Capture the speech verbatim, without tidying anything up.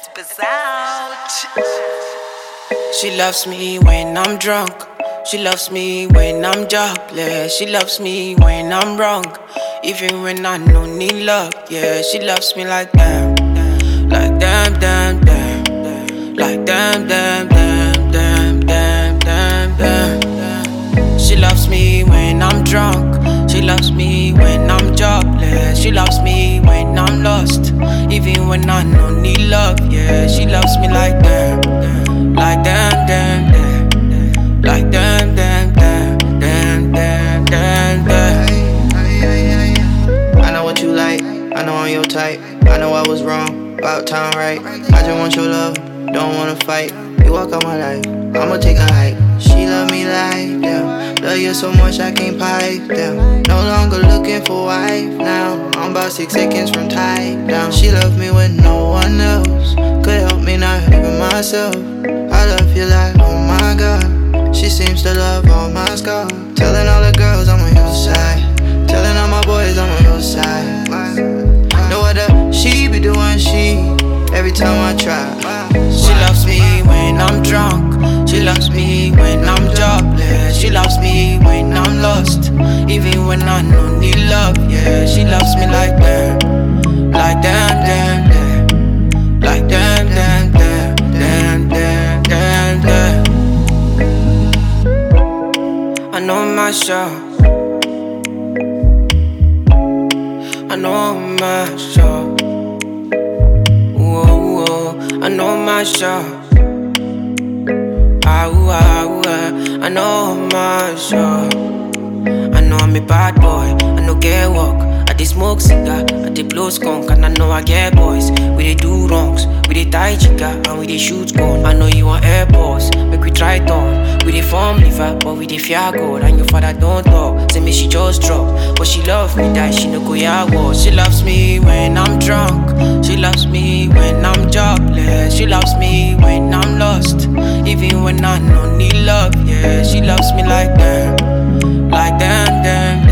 That's bizarre. She loves me when I'm drunk. She loves me when I'm jobless. She loves me when I'm wrong, even when I don't need love. Yeah, she loves me like damn, like damn, damn, damn, like damn, damn, damn, damn, damn, damn, damn. She loves me when I'm drunk. She loves me when I'm jobless. She loves me when I'm lost, even when I don't need love. Yeah, she loves me like damn, like damn, damn, damn, like damn, damn, damn, damn, damn, damn, damn. I know what you like, I know I'm your type. I know I was wrong, about time right. I just want your love, don't wanna fight. You walk out my life, I'ma take a hike. She love me like damn, love you so much I can't pipe down. No longer looking for wife now, I'm about six seconds from tied down. She love me when no one else could help me, not even myself. I love you like, oh my God. She seems to love all my scars. Telling all the girls I'm on your side, telling all my boys I'm on your side. Know what the she be doing, she, every time I try. She loves me when I'm drunk. She loves me when I'm jobless. She loves me when I'm lost, even when I don't need love. Yeah, she loves me like damn, like damn, damn, damn, like damn, damn, damn, damn, damn, damn, damn. I know my show, I know my show. Whoa, whoa, I know my show. Ah, ooh, ah, ooh, ah. I know my show. I know I'm a bad boy, I know get work. I dey smoke cigar, I dey blow skunk. And I know I get boys, we dey do wrongs. We dey tie chica, and we dey shoot gun. I know you want airports, make we try turn. We dey form liver, but we dey fear God. And your father don't talk, say me she just drop. But she love me, die, she no go ya war. She loves me when I'm drunk. She loves me when I'm jobless. She loves me when I'm lost, even when I don't need love. Yeah, she loves me like damn, like damn, damn, damn.